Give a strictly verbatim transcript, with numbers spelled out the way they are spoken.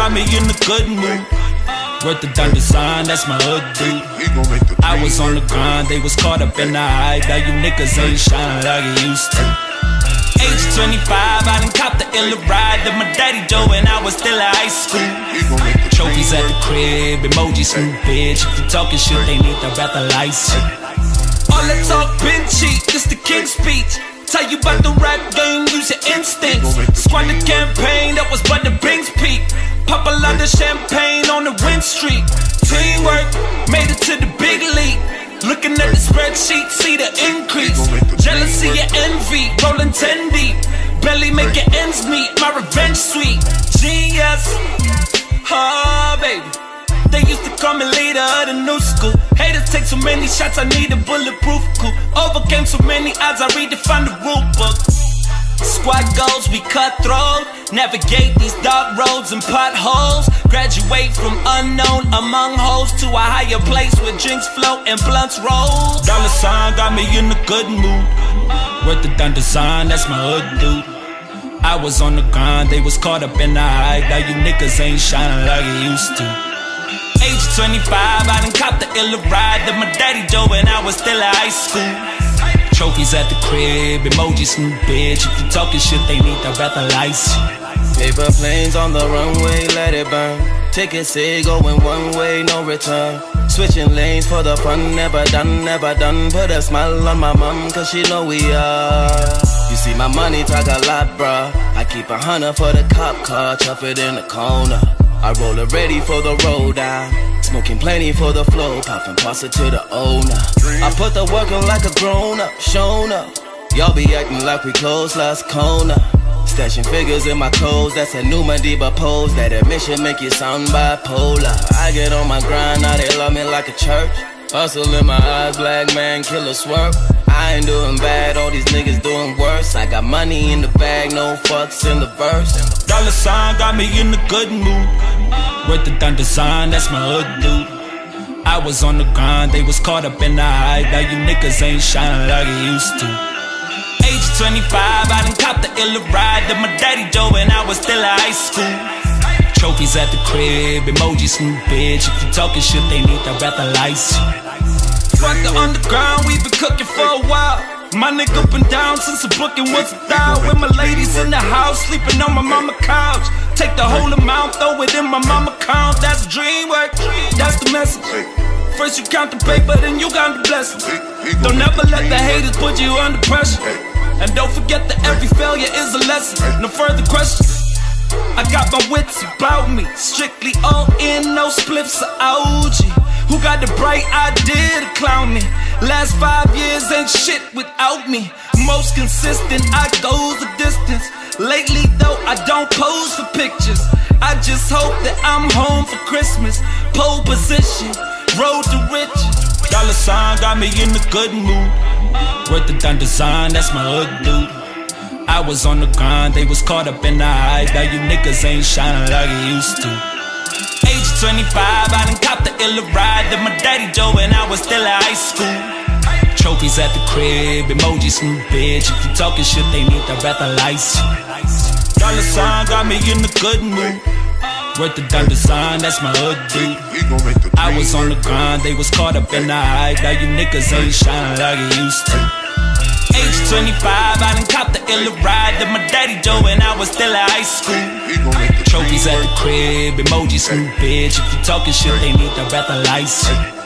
got me in a good mood. Worth the done design, that's my hood dude. I was on the grind, they was caught up in the hype. Now you niggas ain't shining like it used to. Age twenty-five, I done copped the illa ride that my daddy Joe and I was still in high school. Trophies at the crib, emojis from the bitch. If you talking shit, they need the rather lights. All that talk been cheap, this the king's speech. Tell you about the rap game, use your instincts. Squander campaign, that was but the Bing's peak. Pop a lot of champagne on the win streak. Teamwork, made it to the big league. Looking at the spreadsheet, see the increase. Jealousy and envy, rolling ten deep. Belly making ends meet, my revenge sweet. Genius, oh baby. They used to call me leader of the new school. Haters take so many shots, I need a bulletproof coupe. Overcame so many odds, I redefined the rule book. Squad goals, we cutthroat. Navigate these dark roads and potholes. Graduate from unknown among hoes to a higher place where drinks flow and blunts roll. Dollar sign got me in a good mood. Worth the done design, that's my hood dude. I was on the grind, they was caught up in the hype. Now you niggas ain't shining like it used to. Age twenty-five, I done copped the illa ride that my daddy Joe and I was still in high school. Trophies at the crib, emojis from the bitch. If you talking shit, they need the rather lights. Paper planes on the runway, let it burn. Tickets say going one way, no return. Switching lanes for the fun, never done, never done. Put a smile on my mom, cause she know we are. You see my money talk a lot, bruh. I keep a hundred for the cop car, chuff it in the corner. I roll it ready for the road down. Smoking plenty for the flow, popping pasta to the owner. I put the work on like a grown up, shown up. Y'all be acting like we closed last corner. Stashing figures in my clothes, that's a new Madiba pose. That admission make you sound bipolar. I get on my grind, now they love me like a church. Hustle in my eyes, black man, killer swerve. I ain't doing bad, all these niggas doing worse. I got money in the bag, no fucks in the verse. Dollar sign got me in a good mood. Worth the done design, that's my hood dude. I was on the grind, they was caught up in the hype. Now you niggas ain't shining like it used to. Age twenty-five, I done copped the illa ride that my daddy Joe and I was still in high school. Trophies at the crib, emojis from the bitch. If you talking shit, they need the rather lights. Fuck the underground, we been cooking for a while. My nigga been down since the booking was a thou. With my ladies in the house, sleeping on my mama couch. Take the whole amount, throw it in my mama count. That's dream work, that's the message. First you count the paper, then you count the blessings. Don't ever let the haters put you under pressure. And don't forget that every failure is a lesson. No further questions. I got my wits about me, strictly all in, no spliffs or O G. Who got the bright idea to clown me? Last five years ain't shit without me. Most consistent, I go the distance. Lately though, I don't pose for pictures. I just hope that I'm home for Christmas. Pole position, road to riches. Dollar sign got me in a good mood. Worth the done design, that's my hood dude. I was on the grind, they was caught up in the hype. Now you niggas ain't shining like it used to. Age twenty-five, I done copped the illa ride that my daddy Joe and I was still in high school. Trophies at the crib, emojis from the bitch. If you talking shit, they need the rather lights. Dollar sign got me in a good mood. Worth the done design, that's my hood dude. I was on the grind, they was caught up in the hype. Now you niggas ain't shining like it used to. Age twenty-five, I done copped the illa ride that my daddy Joe and I was still in high school. Trophies at the crib, emojis from the bitch. If you talking shit, they need the rather lights.